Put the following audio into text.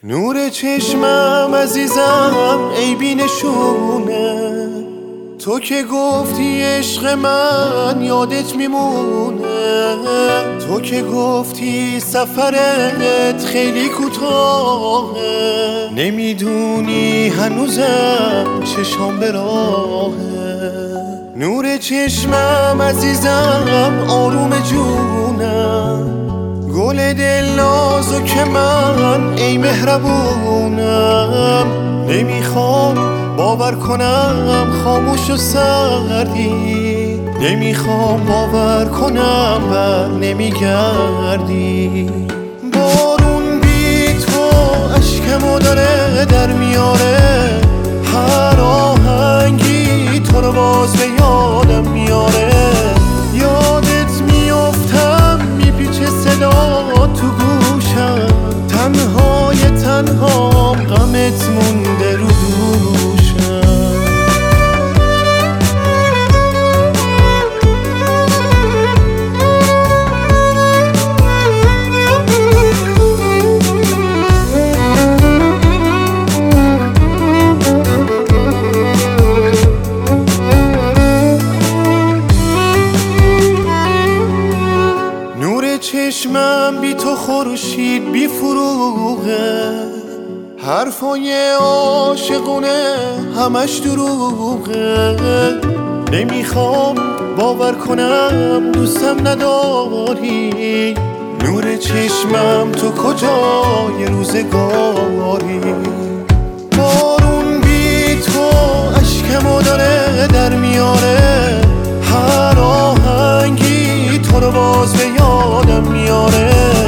نور چشمم عزیزم عیبی نشونه، تو که گفتی عشق من یادت میمونه، تو که گفتی سفرت خیلی کوتاهه، نمیدونی هنوزم چشام به راهه. نور چشمم عزیزم آروم جونم، گل دل نازک من ای مهربونم، نمیخوام باور کنم خاموش و سردی، نمیخوام باور کنم بر نمیگردی. بارون بی تو اشکمو داره در میاره، هر آهنگی تو رو باز به یادم میاره، یادت میافتم میپیچه صدا تو گوشم، تنهای تنهام غمت مونده رو دوشم. چشمم بی تو خورشید بی فروغه، حرفای عاشقونه همش دروغه، نمیخوام باور کنم دوستم نداری، نور چشمم تو کجای روزگاری. بارون بی تو اشکمو داره در میاره، هر آهنگی تو رو باز به یادم میاره،